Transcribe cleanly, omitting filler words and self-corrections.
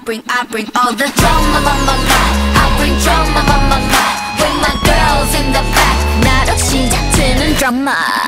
I bring all the drama, mama, I bring drama, mama, with my girls in the back. 나로 시작되는 drama.